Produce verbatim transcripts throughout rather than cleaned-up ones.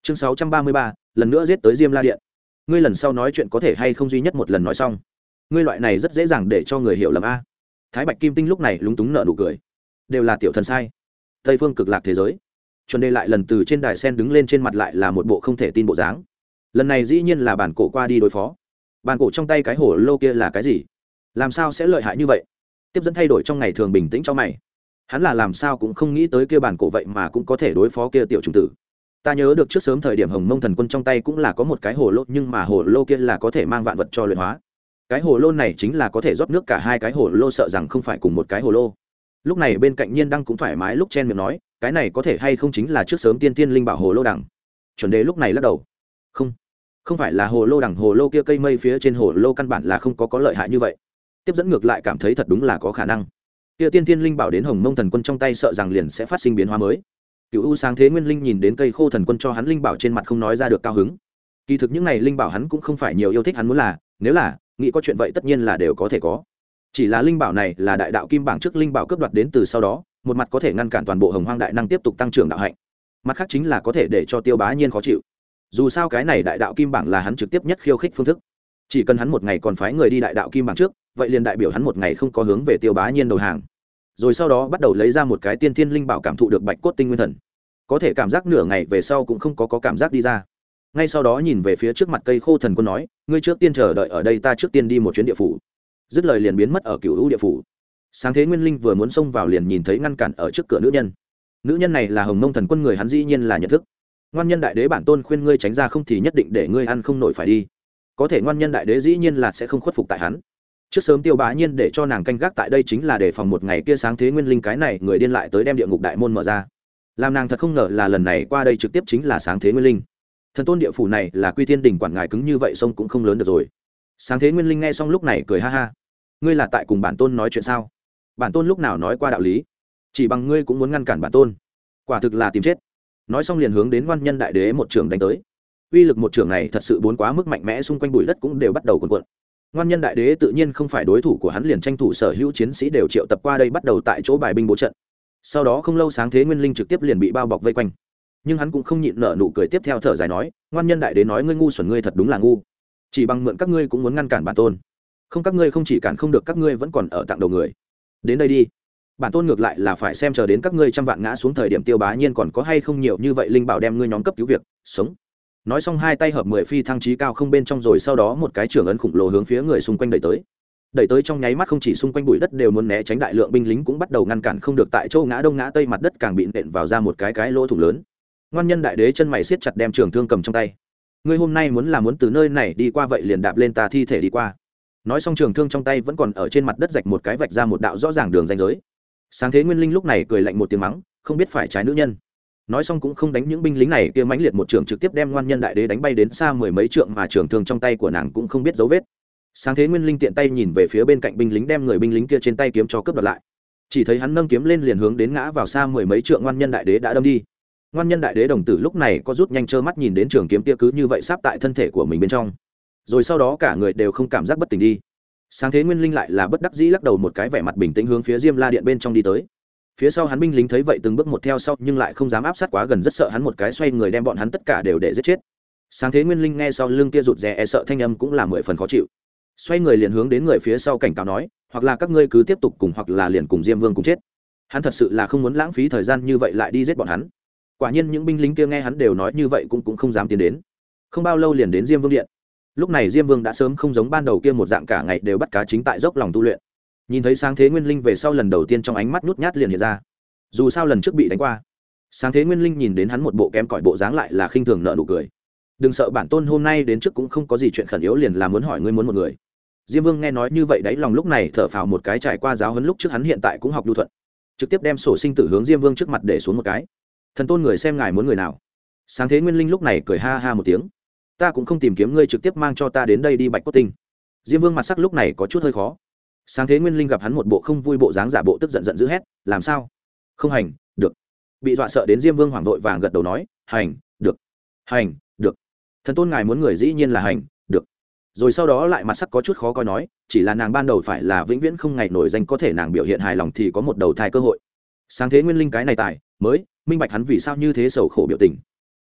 chương sáu trăm ba mươi ba, lần nữa giết tới Diêm La Điện. Ngươi lần sau nói chuyện có thể hay không duy nhất một lần nói xong. Ngươi loại này rất dễ dàng để cho người hiểu lầm a. Thái Bạch Kim Tinh lúc này lúng túng nở nụ cười. Đều là tiểu thần sai. Tây phương cực lạc thế giới. Chuẩn Đề lại lần từ trên đài sen đứng lên, trên mặt lại là một bộ không thể tin bộ dáng. Lần này dĩ nhiên là bản cổ qua đi đối phó. Bản cổ trong tay cái hổ lô kia là cái gì? Làm sao sẽ lợi hại như vậy? Tiếp dẫn thay đổi trong ngày thường bình tĩnh cho mày. Hắn là làm sao cũng không nghĩ tới kia bản cổ vậy mà cũng có thể đối phó kia tiểu trùng tử. Ta nhớ được trước sớm thời điểm Hồng Mông Thần Quân trong tay cũng là có một cái hồ lô, nhưng mà hồ lô kia là có thể mang vạn vật cho luyện hóa. Cái hồ lô này chính là có thể rót nước cả hai cái hồ lô, sợ rằng không phải cùng một cái hồ lô. Lúc này bên cạnh Nhiên Đăng cũng thoải mái lúc chen miệng nói, cái này có thể hay không chính là trước sớm tiên tiên linh bảo hồ lô đằng. Chuẩn Đề lúc này lắc đầu, không, không phải là hồ lô đằng, hồ lô kia cây mây phía trên hồ lô căn bản là không có có lợi hại như vậy. Tiếp dẫn ngược lại cảm thấy thật đúng là có khả năng. Kia tiên tiên linh bảo đến Hồng Mông Thần Quân trong tay, sợ rằng liền sẽ phát sinh biến hóa mới. Cựu U Sáng Thế Nguyên Linh nhìn đến cây khô thần quân cho hắn linh bảo, trên mặt không nói ra được cao hứng. Kỳ thực những này linh bảo hắn cũng không phải nhiều yêu thích, hắn muốn là, nếu là nghĩ có chuyện vậy tất nhiên là đều có thể có. Chỉ là linh bảo này là đại đạo kim bảng trước linh bảo cướp đoạt đến từ sau đó, một mặt có thể ngăn cản toàn bộ Hồng Hoang đại năng tiếp tục tăng trưởng đạo hạnh, mặt khác chính là có thể để cho Tiêu Bá Nhiên khó chịu. Dù sao cái này đại đạo kim bảng là hắn trực tiếp nhất khiêu khích phương thức. Chỉ cần hắn một ngày còn phái người đi đại đạo kim bảng trước, vậy liền đại biểu hắn một ngày không có hướng về Tiêu Bá Nhiên đầu hàng. Rồi sau đó bắt đầu lấy ra một cái tiên thiên linh bảo, cảm thụ được bạch cốt tinh nguyên thần, có thể cảm giác nửa ngày về sau cũng không có, có cảm giác đi ra. Ngay sau đó nhìn về phía trước mặt cây khô thần quân nói, ngươi trước tiên chờ đợi ở đây, ta trước tiên đi một chuyến địa phủ. Dứt lời liền biến mất ở Cửu U địa phủ. Sáng Thế Nguyên Linh vừa muốn xông vào liền nhìn thấy ngăn cản ở trước cửa nữ nhân. Nữ nhân này là Hồng Mông Thần Quân, người hắn dĩ nhiên là nhận thức. Ngoan Nhân Đại Đế bản tôn khuyên ngươi tránh ra, không thì nhất định để ngươi ăn không nổi phải đi. Có thể Ngoan Nhân Đại Đế dĩ nhiên là sẽ không khuất phục tại hắn. Trước sớm Tiêu Bá Nhiên để cho nàng canh gác tại đây chính là để phòng một ngày kia Sáng Thế Nguyên Linh cái này người điên lại tới đem địa ngục đại môn mở ra. Làm nàng thật không ngờ là lần này qua đây trực tiếp chính là Sáng Thế Nguyên Linh. Thần tôn địa phủ này là Quy Thiên Đỉnh quản ngài cứng như vậy, sông cũng không lớn được rồi. Sáng Thế Nguyên Linh nghe xong lúc này cười ha ha, ngươi là tại cùng bản tôn nói chuyện sao? Bản tôn lúc nào nói qua đạo lý? Chỉ bằng ngươi cũng muốn ngăn cản bản tôn, quả thực là tìm chết. Nói xong liền hướng đến Ngoan Nhân Đại Đế một trường đánh tới. Uy lực một trường này thật sự bốn quá mức mạnh mẽ, xung quanh bụi đất cũng đều bắt đầu cuộn cuộn. Ngoan Nhân Đại Đế tự nhiên không phải đối thủ của hắn, liền tranh thủ sở hữu chiến sĩ đều triệu tập qua đây, bắt đầu tại chỗ bài binh bố trận. Sau đó không lâu Sáng Thế Nguyên Linh trực tiếp liền bị bao bọc vây quanh, nhưng hắn cũng không nhịn nở nụ cười, tiếp theo thở dài nói, Ngoan Nhân Đại Đế nói, ngươi ngu xuẩn, ngươi thật đúng là ngu. Chỉ bằng mượn các ngươi cũng muốn ngăn cản bản tôn? Không, các ngươi không chỉ cản không được, các ngươi vẫn còn ở tặng đầu người. Đến đây đi, bản tôn ngược lại là phải xem chờ đến các ngươi trăm vạn ngã xuống thời điểm, Tiêu Bá Nhiên còn có hay không nhiều như vậy linh bảo đem ngươi nhóm cấp cứu việc sống. Nói xong hai tay hợp mười phi thăng trí cao không bên trong, rồi sau đó một cái trưởng ấn khủng lồ hướng phía người xung quanh đẩy tới. Đẩy tới trong nháy mắt, không chỉ xung quanh bụi đất đều muốn né tránh, đại lượng binh lính cũng bắt đầu ngăn cản không được, tại chỗ ngã đông ngã tây, mặt đất càng bị nện vào ra một cái cái lỗ thủng lớn. Ngoan Nhân Đại Đế chân mày siết chặt, đem trường thương cầm trong tay. Ngươi hôm nay muốn là muốn từ nơi này đi qua, vậy liền đạp lên ta thi thể đi qua. Nói xong trường thương trong tay vẫn còn ở trên mặt đất rạch một cái vạch ra một đạo rõ ràng đường ranh giới. Sáng Thế Nguyên Linh lúc này cười lạnh một tiếng mắng, không biết phải trái nữ nhân. Nói xong cũng không đánh những binh lính này kia, mãnh liệt một trường trực tiếp đem Ngoan Nhân Đại Đế đánh bay đến xa mười mấy trượng, mà trường thương trong tay của nàng cũng không biết dấu vết. Sáng Thế Nguyên Linh tiện tay nhìn về phía bên cạnh binh lính, đem người binh lính kia trên tay kiếm cho cướp đoạt lại. Chỉ thấy hắn nâng kiếm lên liền hướng đến ngã vào xa mười mấy trượng Ngoan Nhân Đại Đế đã đâm đi. Ngoan Nhân Đại Đế đồng tử lúc này có rút nhanh, trơ mắt nhìn đến trường kiếm kia cứ như vậy sáp tại thân thể của mình bên trong, rồi sau đó cả người đều không cảm giác bất tỉnh đi. Sáng Thế Nguyên Linh lại là bất đắc dĩ lắc đầu một cái, vẻ mặt bình tĩnh hướng phía Diêm La Điện bên trong đi tới. Phía sau hắn binh lính thấy vậy từng bước một theo sau, nhưng lại không dám áp sát quá gần, rất sợ hắn một cái xoay người đem bọn hắn tất cả đều để giết chết. Sáng Thế Nguyên Linh nghe sau lưng kia rụt rè e sợ thanh âm cũng là mười phần khó chịu, xoay người liền hướng đến người phía sau cảnh cáo nói, hoặc là các ngươi cứ tiếp tục cùng, hoặc là liền cùng Diêm Vương cùng chết. Hắn thật sự là không muốn lãng phí thời gian như vậy lại đi giết bọn hắn. Quả nhiên những binh lính kia nghe hắn đều nói như vậy cũng cũng không dám tiến đến. Không bao lâu liền đến Diêm Vương điện. Lúc này Diêm Vương đã sớm không giống ban đầu kia một dạng cả ngày đều bắt cá, chính tại dốc lòng tu luyện. Nhìn thấy Sáng Thế Nguyên Linh về sau, lần đầu tiên trong ánh mắt nhút nhát liền hiện ra. Dù sao lần trước bị đánh qua, Sáng Thế Nguyên Linh nhìn đến hắn một bộ kém cỏi bộ dáng, lại là khinh thường nợ nụ cười. Đừng sợ, bản tôn hôm nay đến trước cũng không có gì chuyện khẩn yếu, liền là muốn hỏi ngươi muốn một người. Diêm Vương nghe nói như vậy đáy lòng lúc này thở phào một cái, trải qua giáo huấn lúc trước hắn hiện tại cũng học lưu thuận, trực tiếp đem sổ sinh tử hướng Diêm Vương trước mặt để xuống một cái. Thần tôn người xem ngài muốn người nào? Sáng Thế Nguyên Linh lúc này cười ha ha một tiếng, ta cũng không tìm kiếm ngươi, trực tiếp mang cho ta đến đây đi Bạch Cốt Tinh. Diêm Vương mặt sắc lúc này có chút hơi khó. Sáng Thế Nguyên Linh gặp hắn một bộ không vui bộ dáng, giả bộ tức giận giận dữ hét, làm sao? Không hành, được. Bị dọa sợ đến Diêm Vương hoảng vội vàng gật đầu nói, hành, được, hành, được. Thần tôn ngài muốn người dĩ nhiên là hành, được. Rồi sau đó lại mặt sắc có chút khó coi nói, chỉ là nàng ban đầu phải là vĩnh viễn không ngày nổi danh, có thể nàng biểu hiện hài lòng thì có một đầu thai cơ hội. Sáng Thế Nguyên Linh cái này tài mới minh bạch hắn vì sao như thế sầu khổ biểu tình.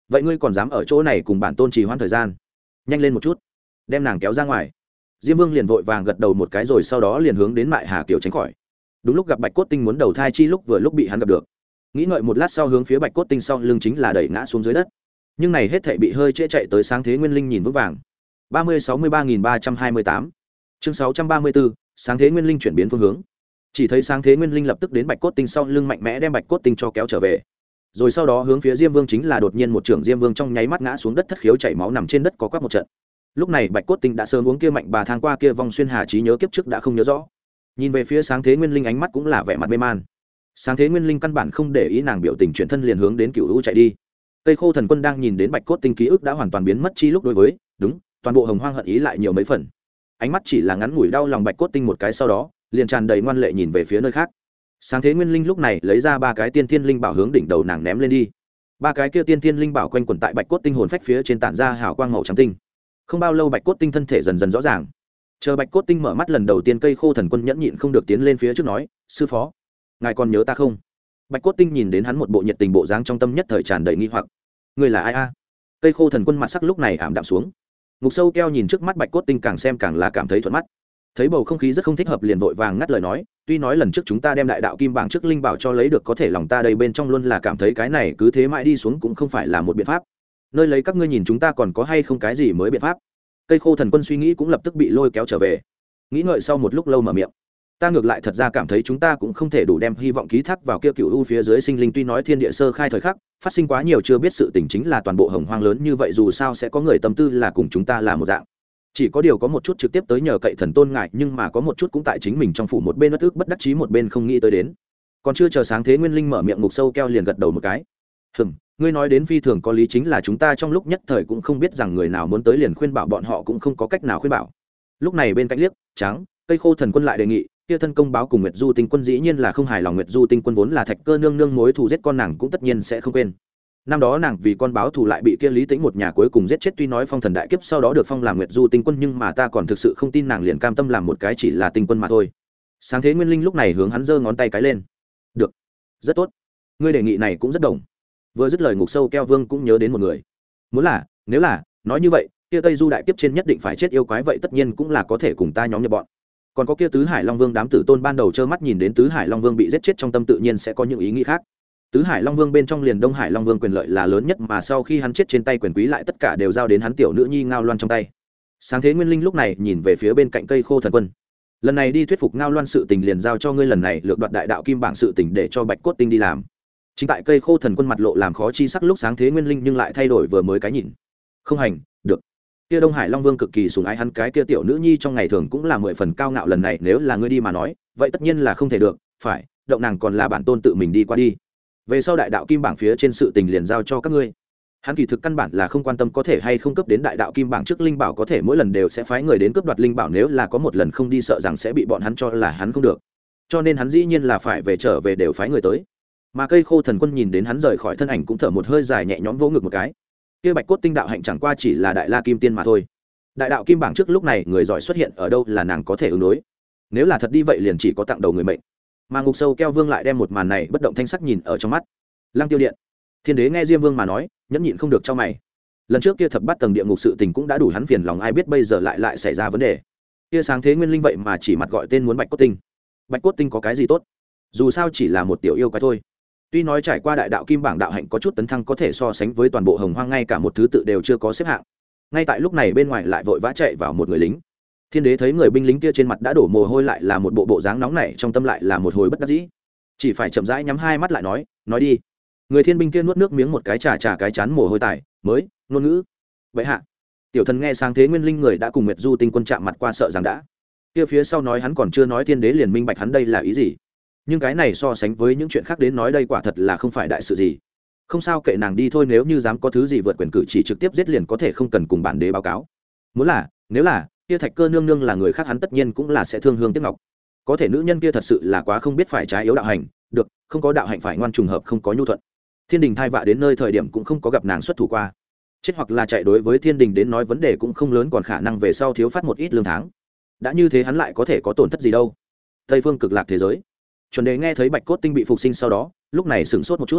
vậy ngươi còn dám ở chỗ này cùng bản tôn trì hoãn thời gian, nhanh lên một chút đem nàng kéo ra ngoài. Diêm Vương liền vội vàng gật đầu một cái rồi sau đó liền hướng đến Mại Hà Kiều tránh khỏi. Đúng lúc gặp Bạch Cốt Tinh muốn đầu thai chi lúc vừa lúc bị hắn gặp được, nghĩ ngợi một lát sau hướng phía Bạch Cốt Tinh sau lưng chính là đẩy ngã xuống dưới đất. Nhưng này hết thảy bị hơi trễ chạy tới Sáng Thế Nguyên Linh nhìn vững vàng. ba mươi sáu mươi ba nghìn ba trăm hai mươi tám chương sáu trăm ba mươi bốn Sáng Thế Nguyên Linh chuyển biến phương hướng. Chỉ thấy Sáng Thế Nguyên Linh lập tức đến Bạch Cốt Tinh sau lưng mạnh mẽ đem Bạch Cốt Tinh cho kéo trở về. Rồi sau đó hướng phía Diêm Vương chính là đột nhiên một trưởng Diêm Vương trong nháy mắt ngã xuống đất thất khiếu chảy máu nằm trên đất có quắc một trận. Lúc này Bạch Cốt Tinh đã sớm uống kia mạnh bà thang qua kia vong xuyên hà trí nhớ kiếp trước đã không nhớ rõ. Nhìn về phía Sáng Thế Nguyên Linh ánh mắt cũng là vẻ mặt mê man. Sáng Thế Nguyên Linh căn bản không để ý nàng biểu tình chuyển thân liền hướng đến Cửu U chạy đi. Cây Khô Thần Quân đang nhìn đến Bạch Cốt Tinh ký ức đã hoàn toàn biến mất chi lúc đối với, đúng, toàn bộ Hồng Hoang hận ý lại nhiều mấy phần. Ánh mắt chỉ là ngắn ngủi đau lòng Bạch Cốt Tinh một cái sau đó, liền tràn đầy ngoan lệ nhìn về phía nơi khác. Sáng Thế Nguyên Linh lúc này lấy ra ba cái tiên thiên linh bảo hướng đỉnh đầu nàng ném lên đi. Ba cái kia tiên thiên linh bảo quanh quẩn tại Bạch Cốt Tinh hồn phách phía trên tản ra hào quang màu trắng tinh. Không bao lâu Bạch Cốt Tinh thân thể dần dần rõ ràng. Chờ Bạch Cốt Tinh mở mắt lần đầu tiên Cây Khô Thần Quân nhẫn nhịn không được tiến lên phía trước nói, sư phó, ngài còn nhớ ta không? Bạch Cốt Tinh nhìn đến hắn một bộ nhiệt tình bộ dáng trong tâm nhất thời tràn đầy nghi hoặc. Ngươi là ai a? Cây Khô Thần Quân mặt sắc lúc này ảm đạm xuống. Ngục Sâu Keo nhìn trước mắt Bạch Cốt Tinh càng xem càng là cảm thấy thuận mắt. Thấy bầu không khí rất không thích hợp liền vội vàng ngắt lời nói, tuy nói lần trước chúng ta đem đại đạo kim bảng trước linh bảo cho lấy được có thể lòng ta đây bên trong luôn là cảm thấy cái này cứ thế mãi đi xuống cũng không phải là một biện pháp. Nơi lấy các ngươi nhìn chúng ta còn có hay không cái gì mới biện pháp? Cây Khô Thần Quân suy nghĩ cũng lập tức bị lôi kéo trở về. Nghĩ ngợi sau một lúc lâu mở miệng, ta ngược lại thật ra cảm thấy chúng ta cũng không thể đủ đem hy vọng ký thác vào kia Cửu U phía dưới sinh linh, tuy nói thiên địa sơ khai thời khắc phát sinh quá nhiều chưa biết sự tình chính là toàn bộ Hồng Hoang lớn như vậy dù sao sẽ có người tâm tư là cùng chúng ta là một dạng. Chỉ có điều có một chút trực tiếp tới nhờ cậy thần tôn ngại, nhưng mà có một chút cũng tại chính mình trong phủ một bên bất ức bất đắc chí một bên không nghĩ tới đến. Còn chưa chờ Sáng Thế Nguyên Linh mở miệng Ngục Sâu Keo liền gật đầu một cái. Hừm, ngươi nói đến phi thường có lý, chính là chúng ta trong lúc nhất thời cũng không biết rằng người nào muốn tới liền khuyên bảo bọn họ cũng không có cách nào khuyên bảo. Lúc này bên cạnh liếc trắng Cây Khô Thần Quân lại đề nghị, kia thân công báo cùng Nguyệt Du Tinh Quân dĩ nhiên là không hài lòng, Nguyệt Du Tinh Quân vốn là Thạch Cơ nương nương mối thù giết con nàng cũng tất nhiên sẽ không quên. Năm đó nàng vì con báo thù lại bị kia Lý Tĩnh một nhà cuối cùng giết chết, tuy nói phong thần đại kiếp sau đó được phong làm Nguyệt Du Tinh Quân nhưng mà ta còn thực sự không tin nàng liền cam tâm làm một cái chỉ là tinh quân mà thôi. Sáng Thế Nguyên Linh lúc này hướng hắn giơ ngón tay cái lên. Được, rất tốt, ngươi đề nghị này cũng rất đồng. Vừa dứt lời Ngục Sâu Keo Vương cũng nhớ đến một người. Muốn là, nếu là, nói như vậy, kia Tây Du đại kiếp trên nhất định phải chết yêu quái vậy tất nhiên cũng là có thể cùng ta nhóm nhập bọn. Còn có kia Tứ Hải Long Vương đám tử tôn ban đầu trơ mắt nhìn đến Tứ Hải Long Vương bị giết chết trong tâm tự nhiên sẽ có những ý nghĩ khác. Tứ Hải Long Vương bên trong liền Đông Hải Long Vương quyền lợi là lớn nhất mà sau khi hắn chết trên tay quyền quý lại tất cả đều giao đến hắn tiểu nữ nhi Ngao Loan trong tay. Sáng Thế Nguyên Linh lúc này nhìn về phía bên cạnh Cây Khô Thần Quân. Lần này đi thuyết phục Ngao Loan sự tình liền giao cho ngươi, lần này lược đoạt đại đạo kim bảng sự tình để cho Bạch Cốt Tinh đi làm. Chính tại Cây Khô Thần Quân mặt lộ làm khó chi sắc lúc Sáng Thế Nguyên Linh nhưng lại thay đổi vừa mới cái nhìn. Không hành, được. Kia Đông Hải Long Vương cực kỳ sủng ái hắn cái kia tiểu nữ nhi trong ngày thường cũng là mười phần cao ngạo, lần này nếu là ngươi đi mà nói, vậy tất nhiên là không thể được, phải, động nàng còn là bản tôn tự mình đi qua đi. Về sau đại đạo kim bảng phía trên sự tình liền giao cho các ngươi. Hắn kỳ thực căn bản là không quan tâm có thể hay không cấp đến đại đạo kim bảng trước linh bảo, có thể mỗi lần đều sẽ phái người đến cướp đoạt linh bảo, nếu là có một lần không đi sợ rằng sẽ bị bọn hắn cho là hắn không được. Cho nên hắn dĩ nhiên là phải về trở về đều phái người tới. Mà Cây Khô Thần Quân nhìn đến hắn rời khỏi thân ảnh cũng thở một hơi dài nhẹ nhõm vỗ ngực một cái. Kia Bạch Cốt Tinh đạo hạnh chẳng qua chỉ là đại la kim tiên mà thôi. Đại đạo kim bảng trước lúc này người giỏi xuất hiện ở đâu là nàng có thể ứng đối. Nếu là thật đi vậy liền chỉ có tặng đầu người mệnh. Mà Ngục Sâu Keo Vương lại đem một màn này bất động thanh sắc nhìn ở trong mắt. Lăng Tiêu Điện, Thiên Đế nghe Diêm Vương mà nói, nhẫn nhịn không được cho mày. Lần trước kia thập bát tầng địa ngục sự tình cũng đã đủ hắn phiền lòng, ai biết bây giờ lại lại xảy ra vấn đề. Kia Sáng Thế Nguyên Linh vậy mà chỉ mặt gọi tên muốn Bạch Cốt Tinh. Bạch Cốt Tinh có cái gì tốt? Dù sao chỉ là một tiểu yêu quái thôi. Tuy nói trải qua đại đạo kim bảng đạo hạnh có chút tấn thăng có thể so sánh với toàn bộ Hồng Hoang, ngay cả một thứ tự đều chưa có xếp hạng. Ngay tại lúc này bên ngoài lại vội vã chạy vào một người lính. Thiên Đế thấy người binh lính kia trên mặt đã đổ mồ hôi lại là một bộ bộ dáng nóng nảy, trong tâm lại là một hồi bất đắc dĩ. Chỉ phải chậm rãi nhắm hai mắt lại nói, nói đi. Người thiên binh kia nuốt nước miếng một cái, trà trà cái chán mồ hôi tài, mới ngôn ngữ. Vậy hạ, tiểu thần nghe Sáng Thế Nguyên Linh người đã cùng Nguyệt Du Tinh Quân chạm mặt qua, sợ rằng đã. Kia phía sau nói hắn còn chưa nói Thiên Đế liền minh bạch hắn đây là ý gì. Nhưng cái này so sánh với những chuyện khác đến nói đây quả thật là không phải đại sự gì. Không sao, kệ nàng đi thôi, nếu như dám có thứ gì vượt quyền cử chỉ trực tiếp giết liền có thể, không cần cùng bản đế báo cáo. Muốn là, nếu là kia Thạch Cơ nương nương là người khác hắn tất nhiên cũng là sẽ thương hương tiếc ngọc. Có thể nữ nhân kia thật sự là quá không biết phải trái yếu đạo hành, được, không có đạo hạnh phải ngoan, trùng hợp không có nhu thuận. Thiên đình thai vạ đến nơi thời điểm cũng không có gặp nàng xuất thủ qua. Chết hoặc là chạy đối với thiên đình đến nói vấn đề cũng không lớn, còn khả năng về sau thiếu phát một ít lương tháng. Đã như thế hắn lại có thể có tổn thất gì đâu. Tây phương cực lạc thế giới, Chuẩn Đề nghe thấy Bạch Cốt Tinh bị phục sinh sau đó, lúc này sửng sốt một chút.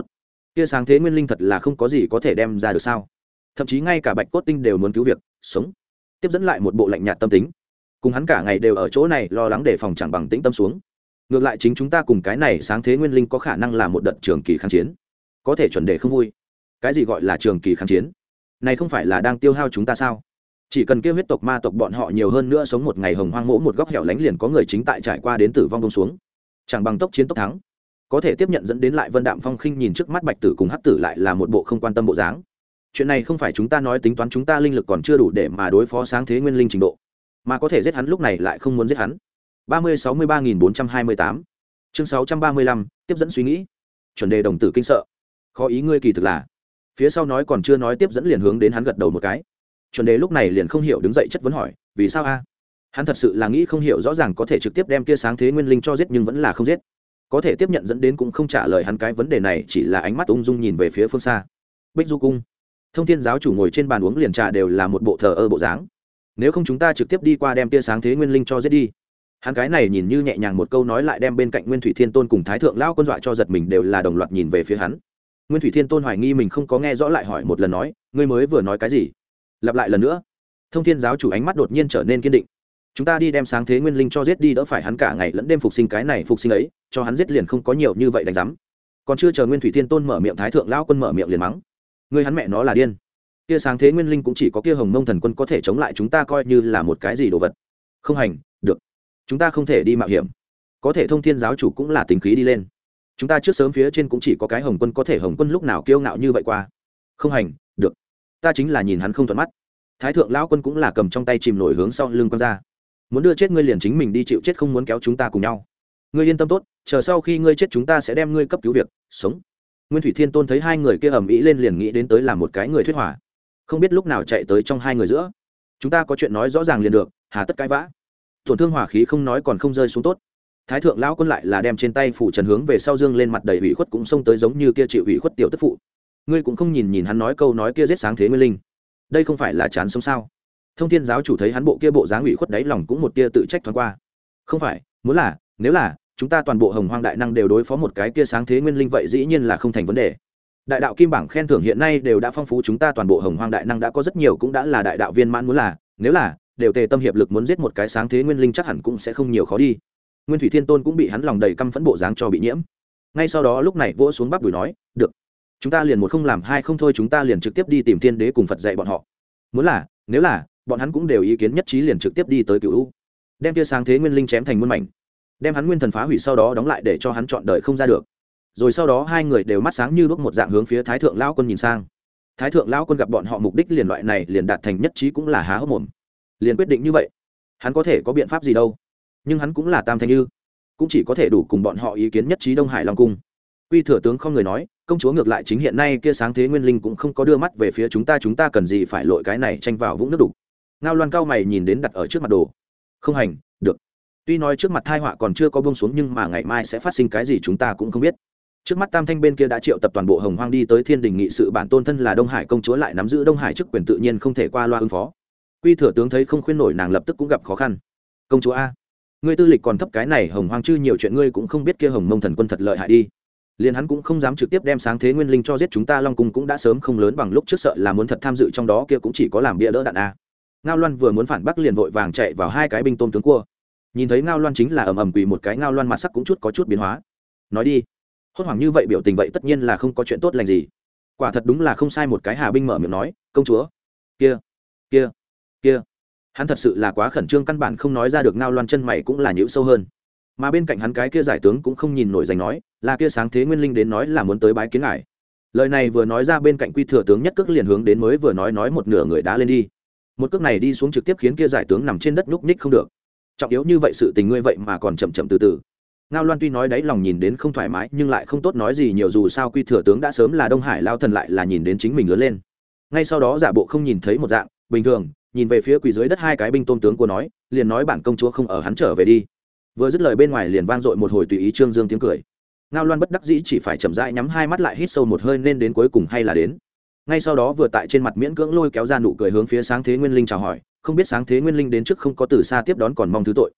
kia sáng thế nguyên linh thật là không có gì có thể đem ra được sao? Thậm chí ngay cả bạch cốt tinh đều muốn cứu việc sống. Tiếp dẫn lại một bộ lạnh nhạt tâm tính, cùng hắn cả ngày đều ở chỗ này lo lắng đề phòng chẳng bằng tĩnh tâm xuống. Ngược lại chính chúng ta cùng cái này sáng thế nguyên linh có khả năng là một đợt trường kỳ kháng chiến, có thể chuẩn đề không vui. Cái gì gọi là trường kỳ kháng chiến? Này không phải là đang tiêu hao chúng ta sao? Chỉ cần kêu huyết tộc ma tộc bọn họ nhiều hơn nữa sống một ngày hồng hoang mỗ một góc hẻo lánh liền có người chính tại trải qua đến tử vong bông xuống, chẳng bằng tốc chiến tốc thắng. Có thể tiếp nhận dẫn đến lại Vân Đạm Phong khinh nhìn trước mắt bạch tử cùng hắc tử lại là một bộ không quan tâm bộ dáng. Chuyện này không phải chúng ta nói tính toán chúng ta linh lực còn chưa đủ để mà đối phó sáng thế nguyên linh trình độ, mà có thể giết hắn lúc này lại không muốn giết hắn. ba mươi sáu mươi ba nghìn bốn trăm hai mươi tám chương sáu trăm ba mươi lăm tiếp dẫn suy nghĩ. Chuẩn đề đồng tử kinh sợ. Khó ý ngươi kỳ thực là. Phía sau nói còn chưa nói tiếp dẫn liền hướng đến hắn gật đầu một cái. Chuẩn đề lúc này liền không hiểu đứng dậy chất vấn hỏi, vì sao a? Hắn thật sự là nghĩ không hiểu rõ ràng có thể trực tiếp đem kia sáng thế nguyên linh cho giết nhưng vẫn là không giết. Có thể tiếp nhận dẫn đến cũng không trả lời hắn cái vấn đề này, chỉ là ánh mắt ung dung nhìn về phía phương xa. Bích Du cung. Thông Thiên giáo chủ ngồi trên bàn uống liền trà đều là một bộ thờ ơ bộ dáng. Nếu không chúng ta trực tiếp đi qua đem kia sáng thế nguyên linh cho giết đi. Hắn cái này nhìn như nhẹ nhàng một câu nói lại đem bên cạnh Nguyên Thủy Thiên Tôn cùng Thái Thượng lão quân dọa cho giật mình, đều là đồng loạt nhìn về phía hắn. Nguyên Thủy Thiên Tôn hoài nghi mình không có nghe rõ lại hỏi một lần nói, ngươi mới vừa nói cái gì? Lặp lại lần nữa. Thông Thiên giáo chủ ánh mắt đột nhiên trở nên kiên định. Chúng ta đi đem sáng thế nguyên linh cho giết đi, đỡ phải hắn cả ngày lẫn đêm phục sinh cái này phục sinh ấy, cho hắn giết liền không có nhiều như vậy đánh giám. Còn chưa chờ Nguyên Thủy Thiên Tôn mở miệng, Thái Thượng lão quân mở miệng liền mắng, ngươi hắn mẹ nó là điên. Kia sáng thế nguyên linh cũng chỉ có kia Hồng Mông thần quân có thể chống lại, chúng ta coi như là một cái gì đồ vật. Không hành, được. Chúng ta không thể đi mạo hiểm. Có thể Thông Thiên giáo chủ cũng là tính khí đi lên. Chúng ta trước sớm phía trên cũng chỉ có cái Hồng quân có thể, Hồng quân lúc nào kiêu ngạo như vậy qua. Không hành, được. Ta chính là nhìn hắn không thuận mắt. Thái Thượng lão quân cũng là cầm trong tay chìm nổi hướng sau lưng quăng ra. Muốn đưa chết ngươi liền chính mình đi chịu chết, không muốn kéo chúng ta cùng nhau. Ngươi yên tâm tốt, chờ sau khi ngươi chết chúng ta sẽ đem ngươi cấp cứu việc sống. Nguyên Thủy Thiên Tôn thấy hai người kia ầm ĩ lên liền nghĩ đến tới làm một cái người thuyết hỏa, không biết lúc nào chạy tới trong hai người giữa. Chúng ta có chuyện nói rõ ràng liền được, hà tất cãi vã. Tổn thương hỏa khí không nói còn không rơi xuống tốt. Thái Thượng lão quân lại là đem trên tay phủ trần hướng về sau dương lên, mặt đầy ủy khuất cũng xông tới giống như kia chịu ủy khuất tiểu tức phụ. Ngươi cũng không nhìn nhìn hắn nói câu nói kia giết sáng thế nguyên linh, đây không phải là chán sống sao? Thông Thiên giáo chủ thấy hắn bộ kia bộ dáng ủy khuất đáy lòng cũng một tia tự trách thoáng qua. Không phải, muốn là, nếu là chúng ta toàn bộ hồng hoang đại năng đều đối phó một cái kia sáng thế nguyên linh vậy dĩ nhiên là không thành vấn đề. Đại đạo kim bảng khen thưởng hiện nay đều đã phong phú, chúng ta toàn bộ hồng hoang đại năng đã có rất nhiều cũng đã là đại đạo viên mãn, muốn là, nếu là đều tề tâm hiệp lực muốn giết một cái sáng thế nguyên linh chắc hẳn cũng sẽ không nhiều khó đi. Nguyên Thủy Thiên Tôn cũng bị hắn lòng đầy căm phẫn bộ dáng cho bị nhiễm. Ngay sau đó lúc này vỗ xuống bắp đùi nói, được, chúng ta liền một không làm hai không thôi, chúng ta liền trực tiếp đi tìm Thiên Đế cùng Phật dạy bọn họ. Muốn là, nếu là bọn hắn cũng đều ý kiến nhất trí liền trực tiếp đi tới Cửu U, đem kia sáng thế nguyên linh chém thành muôn mảnh, đem hắn nguyên thần phá hủy, sau đó đóng lại để cho hắn chọn đời không ra được. Rồi sau đó hai người đều mắt sáng như đuốc một dạng hướng phía Thái Thượng lão quân nhìn sang. Thái Thượng lão quân gặp bọn họ mục đích liền loại này liền đạt thành nhất trí cũng là há hốc mồm, liền quyết định như vậy. Hắn có thể có biện pháp gì đâu, nhưng hắn cũng là Tam Thanh Như, cũng chỉ có thể đủ cùng bọn họ ý kiến nhất trí Đông Hải Long cung. Quy thừa tướng không người nói, công chúa ngược lại chính hiện nay kia sáng thế nguyên linh cũng không có đưa mắt về phía chúng ta, chúng ta cần gì phải lội cái này tranh vào vũng nước đục. Ngao Loan cao mày nhìn đến đặt ở trước mặt đồ. Không hành, được. Tuy nói trước mặt tai họa còn chưa có buông xuống nhưng mà ngày mai sẽ phát sinh cái gì chúng ta cũng không biết. Trước mắt Tam Thanh bên kia đã triệu tập toàn bộ hồng hoang đi tới Thiên Đình nghị sự, bản tôn thân là Đông Hải công chúa lại nắm giữ Đông Hải chức quyền tự nhiên không thể qua loa ứng phó. Quy thừa tướng thấy không khuyên nổi nàng lập tức cũng gặp khó khăn. Công chúa a, ngươi tư lịch còn thấp, cái này hồng hoang chư nhiều chuyện ngươi cũng không biết, kia Hồng Mông thần quân thật lợi hại đi. Liền hắn cũng không dám trực tiếp đem sáng thế nguyên linh cho giết chúng ta, Long cung cũng đã sớm không lớn bằng lúc trước, sợ là muốn thật tham dự trong đó kia cũng chỉ có làm bia đỡ đạn a. Ngao Loan vừa muốn phản bác liền vội vàng chạy vào hai cái binh tôm tướng cua. Nhìn thấy Ngao Loan chính là ầm ầm quỳ một cái, Ngao Loan mặt sắc cũng chút có chút biến hóa. Nói đi, hốt hoảng như vậy biểu tình vậy tất nhiên là không có chuyện tốt lành gì. Quả thật đúng là không sai, một cái hà binh mở miệng nói, công chúa kia kia kia. Hắn thật sự là quá khẩn trương, căn bản không nói ra được. Ngao Loan chân mày cũng là nhíu sâu hơn, mà bên cạnh hắn cái kia giải tướng cũng không nhìn nổi giành nói, là kia sáng thế nguyên linh đến nói là muốn tới bái kiến ngài. Lời này vừa nói ra bên cạnh Quy thừa tướng nhất cước liền hướng đến mới vừa nói nói một nửa người đá lên đi. Một cước này đi xuống trực tiếp khiến kia giải tướng nằm trên đất nhúc nhích không được. Trọng yếu như vậy sự tình ngươi vậy mà còn chậm chậm từ từ. Ngao Loan tuy nói đáy lòng nhìn đến không thoải mái nhưng lại không tốt nói gì nhiều, dù sao Quy thừa tướng đã sớm là Đông Hải lao thần, lại là nhìn đến chính mình lớn lên. Ngay sau đó giả bộ không nhìn thấy một dạng bình thường nhìn về phía quỳ dưới đất hai cái binh tôn tướng của nói, liền nói bản công chúa không ở, hắn trở về đi. Vừa dứt lời bên ngoài liền vang dội một hồi tùy ý trương dương tiếng cười. Ngao Loan bất đắc dĩ chỉ phải chậm rãi nhắm hai mắt lại hít sâu một hơi, nên đến cuối cùng hay là đến. Ngay sau đó vừa tại trên mặt miễn cưỡng lôi kéo ra nụ cười hướng phía sáng thế nguyên linh chào hỏi, không biết sáng thế nguyên linh đến trước không có từ xa tiếp đón còn mong thứ tội.